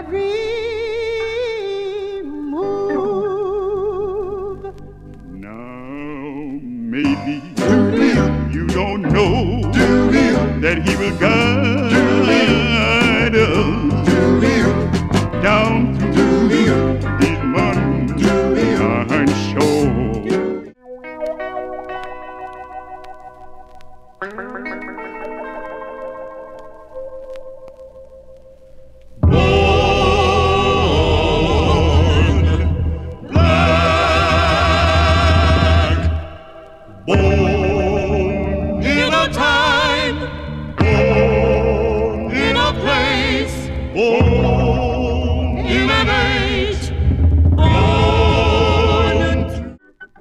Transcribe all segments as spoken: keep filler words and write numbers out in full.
every move. Now, maybe you don't know that he will guide us down through these mud shores. Born in a time, born in a place, born in an age, born in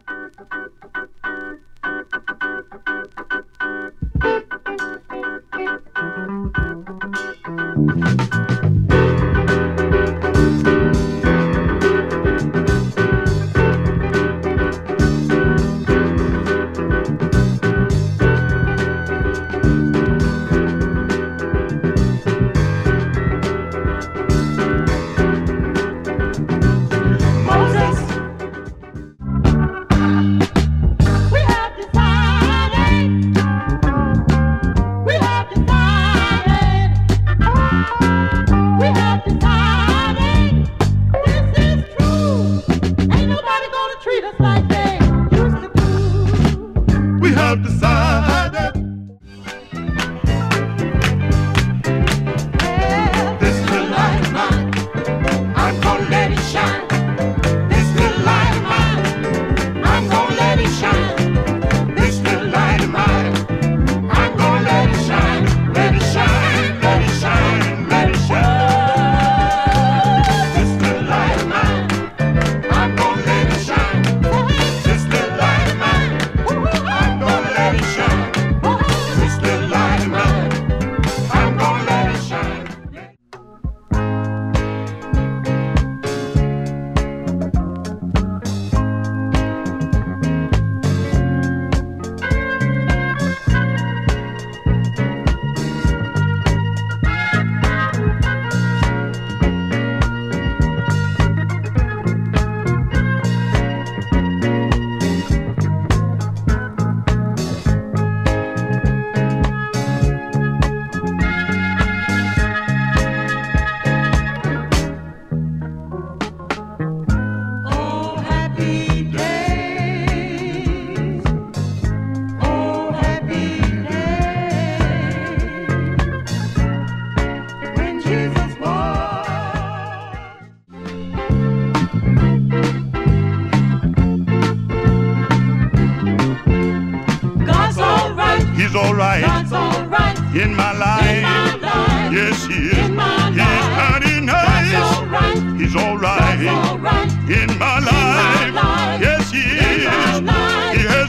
He's all right. God's all right. In my life. In my life. Yes, he is. In my He's life. mighty nice. God's all right. He's all right. God's all right. In my In life. my life. Yes, he In is. my life. He has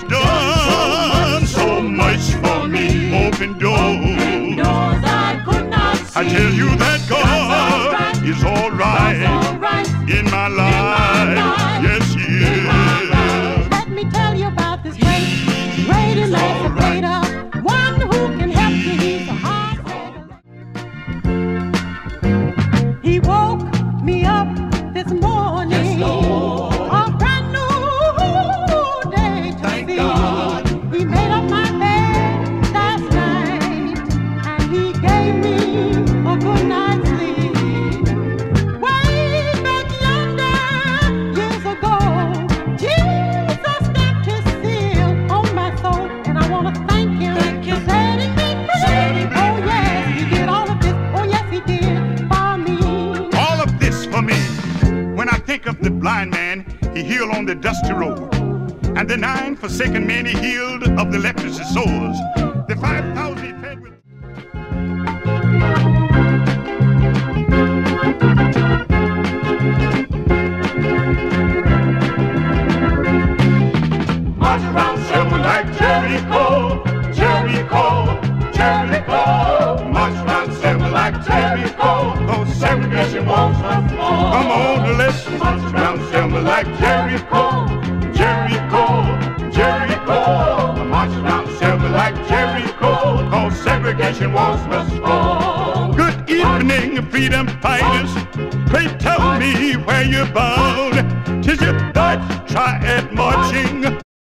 done so much for me. Open doors. Open doors I could not see. I tell you that God God's all right. is all right. God's all right. In my life. life. Yes, he In is. my life. Let me tell you about this great, great emancipator. One who can help you. He's a hard sailor. He woke me up this morning. Yes, Lord. A brand new day to Thank see. God. He made up my bed last night, and he gave me a good night's sleep. Way back yonder, years ago, Jesus stamped his seal on my soul, and I want to thank him Thank you. for setting me free. Setting me Oh yes, he did all of this. Oh yes, he did for me. All of this for me. When I think of the blind man, he healed on the dusty road. And the nine forsaken men he healed of the leprosy sores. The five thousand he fed with. March around Selma like Jericho, Jericho, Jericho. March around Selma like Jericho. Those segregation walls must fall. Come on, let's March around Selma like Jericho, Jericho, Jericho. March around Selma like Jericho. Cause segregation walls must fall. good evening. evening, freedom fighters, pray tell me where you're bound. 'Tis your Dutch triad marching